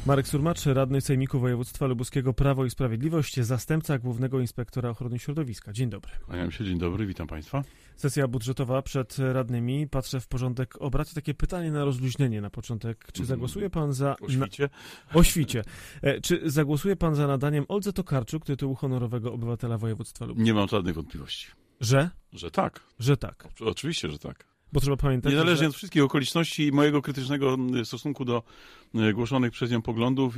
Marek Surmacz, radny Sejmiku Województwa Lubuskiego Prawo i Sprawiedliwość, zastępca Głównego Inspektora Ochrony Środowiska. Dzień dobry. Kłaniam się, dzień dobry, witam Państwa. Sesja budżetowa przed radnymi. Patrzę w porządek obrad i takie pytanie na rozluźnienie na początek. Czy zagłosuje Pan za... O świcie? O świcie. Czy zagłosuje Pan za nadaniem Oldze Tokarczuk tytułu honorowego obywatela województwa lubuskiego? Nie mam żadnych wątpliwości. Że? Że tak. Że tak. Oczywiście, że tak. Bo trzeba pamiętać, niezależnie że... od wszystkich okoliczności i mojego krytycznego stosunku do głoszonych przez nią poglądów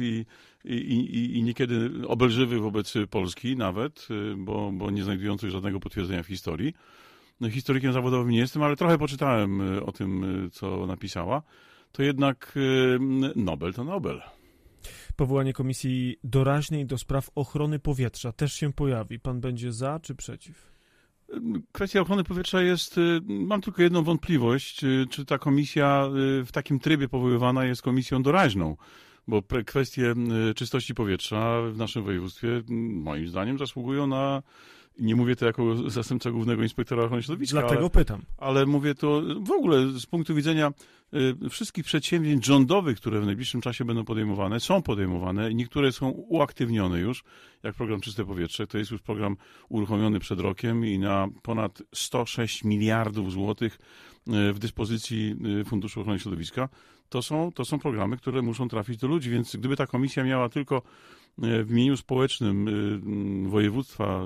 i niekiedy obelżywych wobec Polski nawet, bo nie znajdujących żadnego potwierdzenia w historii. Historykiem zawodowym nie jestem, ale trochę poczytałem o tym, co napisała. To jednak Nobel to Nobel. Powołanie komisji doraźnej do spraw ochrony powietrza też się pojawi. Pan będzie za czy przeciw? Kwestia ochrony powietrza jest, mam tylko jedną wątpliwość, czy ta komisja w takim trybie powoływana jest komisją doraźną, bo kwestie czystości powietrza w naszym województwie moim zdaniem zasługują na, nie mówię to jako zastępca Głównego Inspektora Ochrony Środowiska. Dlatego pytam. Ale mówię to w ogóle z punktu widzenia wszystkich przedsięwzięć rządowych, które w najbliższym czasie będą podejmowane, są podejmowane, niektóre są uaktywnione już, jak program Czyste Powietrze. To jest już program uruchomiony przed rokiem i na ponad 106 miliardów złotych w dyspozycji Funduszu Ochrony Środowiska. To są programy, które muszą trafić do ludzi, więc gdyby ta komisja miała tylko w imieniu społecznym województwa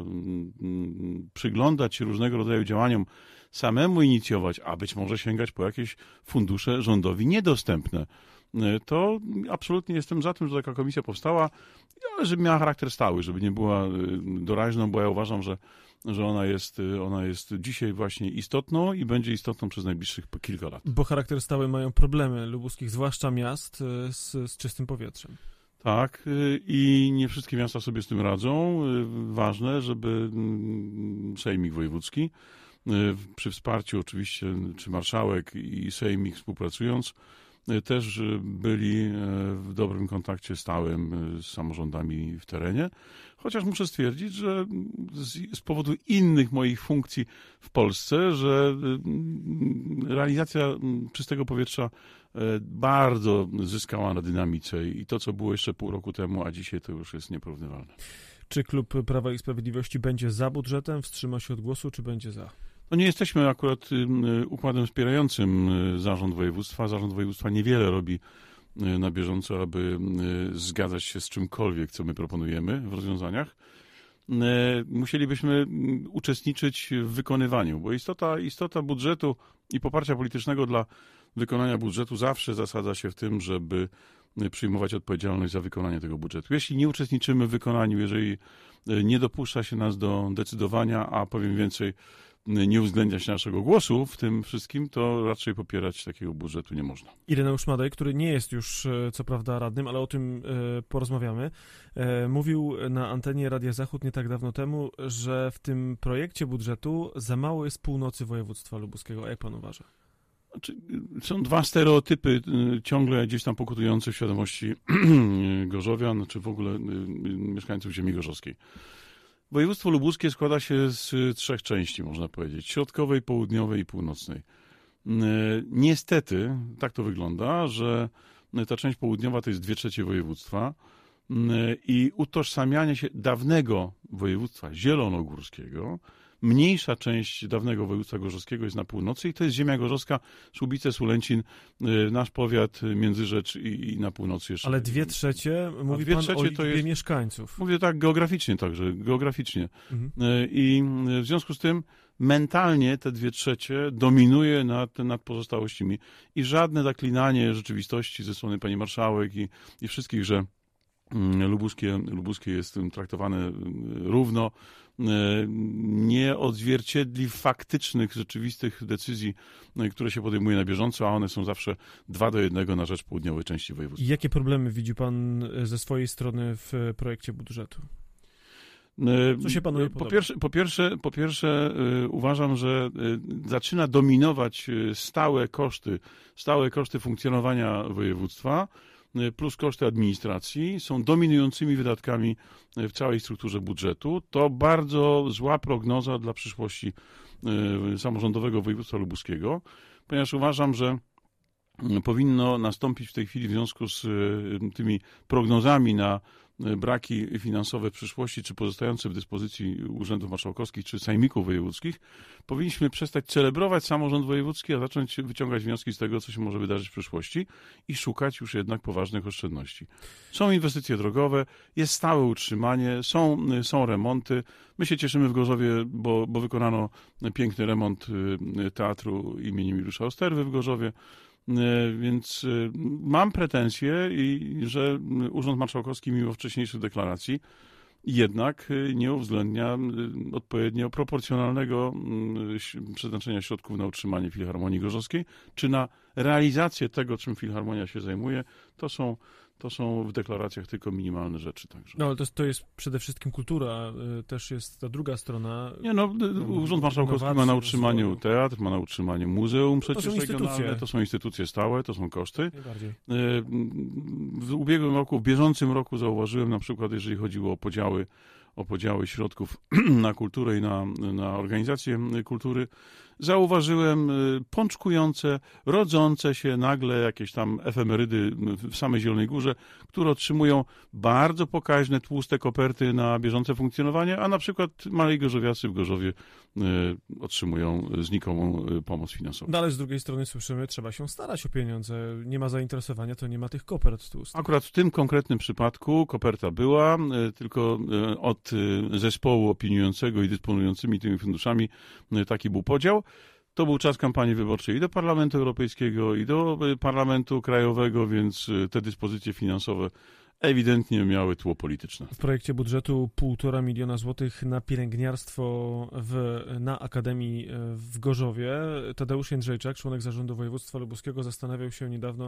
przyglądać się różnego rodzaju działaniom, samemu inicjować, a być może sięgać po jakieś fundusze rządowi niedostępne, to absolutnie jestem za tym, że taka komisja powstała, ale żeby miała charakter stały, żeby nie była doraźną, bo ja uważam, że ona jest dzisiaj właśnie istotną i będzie istotną przez najbliższych kilka lat. Bo charakter stały mają problemy lubuskich, zwłaszcza miast, z czystym powietrzem. Tak, i nie wszystkie miasta sobie z tym radzą. Ważne, żeby Sejmik Wojewódzki przy wsparciu oczywiście, czy marszałek i sejmik współpracując, też byli w dobrym kontakcie stałym z samorządami w terenie. Chociaż muszę stwierdzić, że z powodu innych moich funkcji w Polsce, że realizacja czystego powietrza bardzo zyskała na dynamice i to, co było jeszcze pół roku temu, a dzisiaj to już jest nieporównywalne. Czy klub Prawa i Sprawiedliwości będzie za budżetem, wstrzyma się od głosu, czy będzie za? No nie jesteśmy akurat układem wspierającym zarząd województwa. Zarząd województwa niewiele robi na bieżąco, aby zgadzać się z czymkolwiek, co my proponujemy w rozwiązaniach. Musielibyśmy uczestniczyć w wykonywaniu, bo istota budżetu i poparcia politycznego dla wykonania budżetu zawsze zasadza się w tym, żeby przyjmować odpowiedzialność za wykonanie tego budżetu. Jeśli nie uczestniczymy w wykonaniu, jeżeli nie dopuszcza się nas do decydowania, a powiem więcej, nie uwzględniać naszego głosu w tym wszystkim, to raczej popierać takiego budżetu nie można. Ireneusz Madej, który nie jest już co prawda radnym, ale o tym porozmawiamy, mówił na antenie Radia Zachód nie tak dawno temu, że w tym projekcie budżetu za mało jest północy województwa lubuskiego. A jak pan uważa? Są dwa stereotypy ciągle gdzieś tam pokutujące w świadomości gorzowian, czy w ogóle mieszkańców ziemi gorzowskiej. Województwo lubuskie składa się z trzech części, można powiedzieć. Środkowej, południowej i północnej. Niestety tak to wygląda, że ta część południowa to jest 2/3 województwa i utożsamianie się dawnego województwa zielonogórskiego, mniejsza część dawnego województwa gorzowskiego jest na północy i to jest ziemia gorzowska, Słubice, Sulęcin, nasz powiat, Międzyrzecz i na północy jeszcze. Ale 2/3, mówi pan o liczbie mieszkańców. Mówię tak geograficznie także, geograficznie. Mhm. I w związku z tym mentalnie te 2/3 dominuje nad pozostałościami i żadne zaklinanie rzeczywistości ze strony pani marszałek i wszystkich, że lubuskie jest traktowane równo, nie odzwierciedli faktycznych, rzeczywistych decyzji, które się podejmuje na bieżąco, a one są zawsze 2:1 na rzecz południowej części województwa. I jakie problemy widzi pan ze swojej strony w projekcie budżetu? Co się panu nie podoba? Po pierwsze uważam, że zaczyna dominować stałe koszty funkcjonowania województwa, plus koszty administracji są dominującymi wydatkami w całej strukturze budżetu. To bardzo zła prognoza dla przyszłości samorządowego województwa lubuskiego, ponieważ uważam, że powinno nastąpić w tej chwili w związku z tymi prognozami na braki finansowe w przyszłości, czy pozostające w dyspozycji urzędów marszałkowskich, czy sejmików wojewódzkich, powinniśmy przestać celebrować samorząd wojewódzki, a zacząć wyciągać wnioski z tego, co się może wydarzyć w przyszłości i szukać już jednak poważnych oszczędności. Są inwestycje drogowe, jest stałe utrzymanie, są remonty. My się cieszymy w Gorzowie, bo wykonano piękny remont teatru imienia Juliusza Osterwy w Gorzowie. Więc mam pretensje, że Urząd Marszałkowski mimo wcześniejszych deklaracji jednak nie uwzględnia odpowiednio proporcjonalnego przeznaczenia środków na utrzymanie Filharmonii Gorzowskiej, czy na realizację tego, czym Filharmonia się zajmuje. To są w deklaracjach tylko minimalne rzeczy. Także. No ale to jest przede wszystkim kultura, też jest ta druga strona. Urząd Marszałkowski ma na utrzymaniu teatr, ma na utrzymaniu muzeum przecież regionalne, to są instytucje stałe, to są koszty. Najbardziej. W ubiegłym roku, w bieżącym roku zauważyłem na przykład, jeżeli chodziło o podziały środków na kulturę i na organizację kultury, zauważyłem pączkujące, rodzące się nagle jakieś tam efemerydy w samej Zielonej Górze, które otrzymują bardzo pokaźne, tłuste koperty na bieżące funkcjonowanie, a na przykład mali gorzowiacy w Gorzowie otrzymują znikomą pomoc finansową. No ale z drugiej strony słyszymy, trzeba się starać o pieniądze. Nie ma zainteresowania, to nie ma tych kopert tłustych. Akurat w tym konkretnym przypadku koperta była, tylko od zespołu opiniującego i dysponującymi tymi funduszami taki był podział. To był czas kampanii wyborczej i do Parlamentu Europejskiego, i do Parlamentu Krajowego, więc te dyspozycje finansowe ewidentnie miały tło polityczne. W projekcie budżetu 1,5 miliona złotych na pielęgniarstwo na Akademii w Gorzowie. Tadeusz Jędrzejczak, członek Zarządu Województwa Lubuskiego, zastanawiał się niedawno,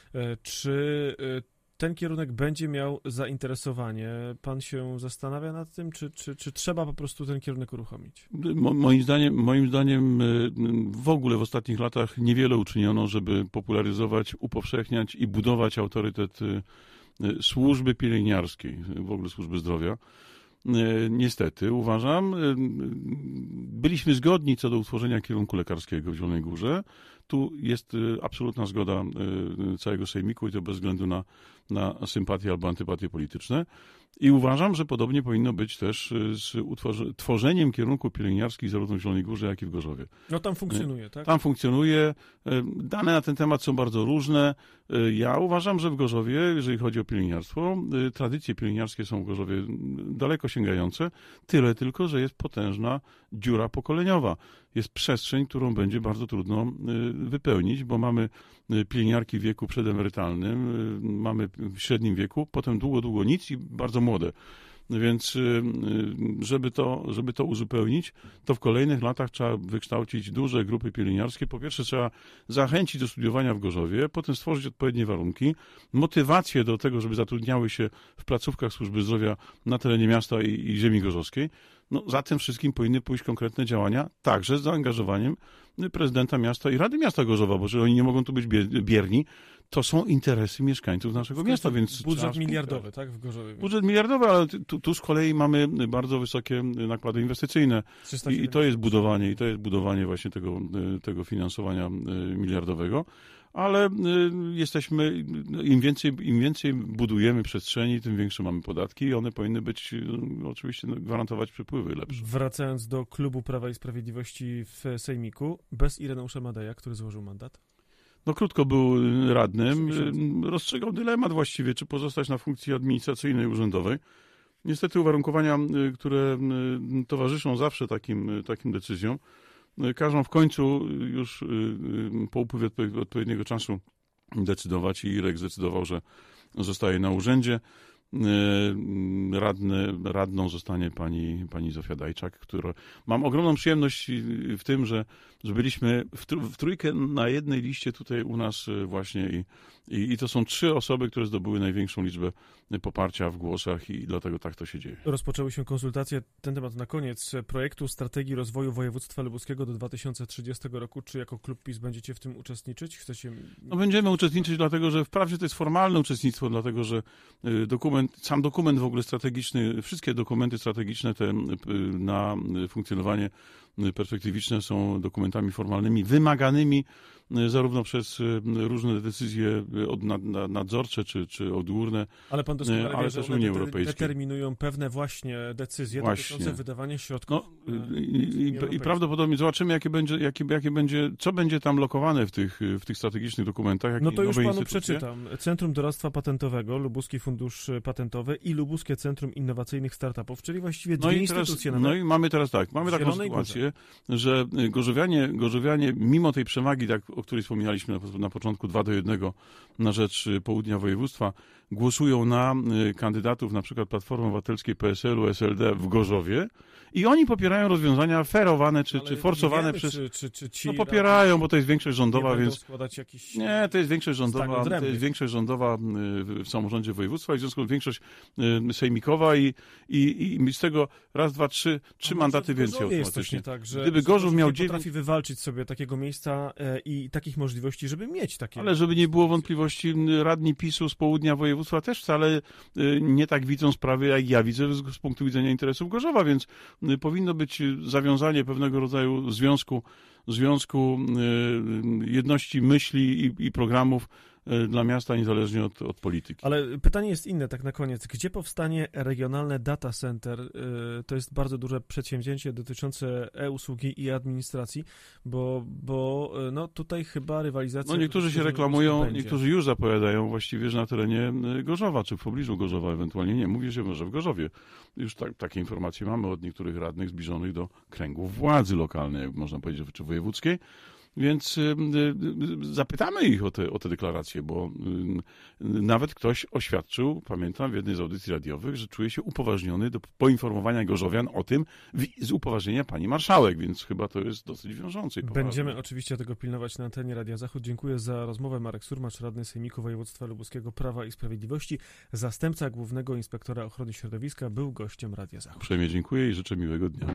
czy ten kierunek będzie miał zainteresowanie. Pan się zastanawia nad tym, czy trzeba po prostu ten kierunek uruchomić? Moim zdaniem w ogóle w ostatnich latach niewiele uczyniono, żeby popularyzować, upowszechniać i budować autorytet służby pielęgniarskiej, w ogóle służby zdrowia. Niestety, uważam, byliśmy zgodni co do utworzenia kierunku lekarskiego w Zielonej Górze. Tu jest absolutna zgoda całego sejmiku i to bez względu na sympatie albo antypatie polityczne. I uważam, że podobnie powinno być też z tworzeniem kierunku pielęgniarskich zarówno w Zielonej Górze, jak i w Gorzowie. No tam funkcjonuje, tak? Tam funkcjonuje. Dane na ten temat są bardzo różne. Ja uważam, że w Gorzowie, jeżeli chodzi o pielęgniarstwo, tradycje pielęgniarskie są w Gorzowie daleko sięgające, tyle tylko, że jest potężna dziura pokoleniowa. Jest przestrzeń, którą będzie bardzo trudno wypełnić, bo mamy pielęgniarki w wieku przedemerytalnym, mamy w średnim wieku, potem długo nic i bardzo młode. Więc żeby to uzupełnić, to w kolejnych latach trzeba wykształcić duże grupy pielęgniarskie. Po pierwsze trzeba zachęcić do studiowania w Gorzowie, potem stworzyć odpowiednie warunki, motywację do tego, żeby zatrudniały się w placówkach służby zdrowia na terenie miasta i ziemi gorzowskiej. No, za tym wszystkim powinny pójść konkretne działania, także z zaangażowaniem prezydenta miasta i Rady Miasta Gorzowa, bo że oni nie mogą tu być bierni, to są interesy mieszkańców naszego miasta, więc budżet miliardowy, tak, w Gorzowie. Budżet miliardowy, ale tu z kolei mamy bardzo wysokie nakłady inwestycyjne i to jest budowanie właśnie tego finansowania miliardowego, ale im więcej budujemy przestrzeni, tym większe mamy podatki i one powinny być oczywiście gwarantować przepływy lepsze. Wracając do klubu Prawa i Sprawiedliwości w Sejmiku, bez Ireneusza Madeja, który złożył mandat? No krótko był radnym, rozstrzygał dylemat właściwie, czy pozostać na funkcji administracyjnej, urzędowej. Niestety uwarunkowania, które towarzyszą zawsze takim decyzjom, każą w końcu już po upływie odpowiedniego czasu decydować i Irek zdecydował, że zostaje na urzędzie. Radną zostanie pani Zofia Dajczak, która... Mam ogromną przyjemność w tym, że byliśmy w trójkę na jednej liście tutaj u nas właśnie i to są 3 osoby, które zdobyły największą liczbę poparcia w głosach i dlatego tak to się dzieje. Rozpoczęły się konsultacje, ten temat na koniec, projektu Strategii Rozwoju Województwa Lubuskiego do 2030 roku. Czy jako klub PiS będziecie w tym uczestniczyć? No będziemy uczestniczyć, dlatego że wprawdzie to jest formalne uczestnictwo, dlatego że dokument sam dokument w ogóle strategiczny, wszystkie dokumenty strategiczne te na funkcjonowanie perspektywiczne są dokumentami formalnymi, wymaganymi zarówno przez różne decyzje nadzorcze czy odgórne, ale pan doskonale wie, ale że też Unii Europejskiej. Determinują pewne właśnie decyzje dotyczące wydawania środków. I prawdopodobnie zobaczymy, co będzie tam lokowane w tych strategicznych dokumentach. No to już panu instytucje. przeczytam. Centrum Doradztwa Patentowego, Lubuski Fundusz Patentowy i Lubuskie Centrum Innowacyjnych Startupów, czyli właściwie dwie instytucje. No i mamy taką sytuację, że gorzowianie, mimo tej przewagi, o której wspominaliśmy na początku, 2:1 na rzecz południa województwa, głosują na kandydatów na przykład Platformy Obywatelskiej, PSL-u, SLD w Gorzowie i oni popierają rozwiązania ferowane czy forsowane przez... Ci no popierają, bo to jest większość rządowa, więc... Nie, to jest większość rządowa w samorządzie województwa i w związku z większość sejmikowa i z tego raz, dwa, trzy mandaty więcej automatycznie. Tak, że gdyby Gorzów miał 9... potrafi wywalczyć sobie takiego miejsca i takich możliwości, żeby mieć takie... Ale żeby nie było wątpliwości, radni PiS-u z południa województwa też wcale nie tak widzą sprawy, jak ja widzę z punktu widzenia interesów Gorzowa, więc powinno być zawiązanie pewnego rodzaju związku jedności myśli i programów dla miasta, niezależnie od polityki. Ale pytanie jest inne, tak na koniec. Gdzie powstanie regionalne data center? To jest bardzo duże przedsięwzięcie dotyczące e-usługi i administracji, bo no tutaj chyba rywalizacja... No niektórzy się reklamują, niektórzy już zapowiadają właściwie, że na terenie Gorzowa, czy w pobliżu Gorzowa ewentualnie. Nie, mówię się może w Gorzowie. Już takie informacje mamy od niektórych radnych zbliżonych do kręgów władzy lokalnej, jak można powiedzieć, czy wojewódzkiej. Więc zapytamy ich o te deklaracje, bo nawet ktoś oświadczył, pamiętam w jednej z audycji radiowych, że czuje się upoważniony do poinformowania gorzowian o tym z upoważnienia pani marszałek, więc chyba to jest dosyć wiążące. Będziemy oczywiście tego pilnować na antenie Radia Zachód. Dziękuję za rozmowę. Marek Surmacz, radny Sejmiku Województwa Lubuskiego Prawa i Sprawiedliwości, zastępca Głównego Inspektora Ochrony Środowiska, był gościem Radia Zachód. Uprzejmie dziękuję i życzę miłego dnia.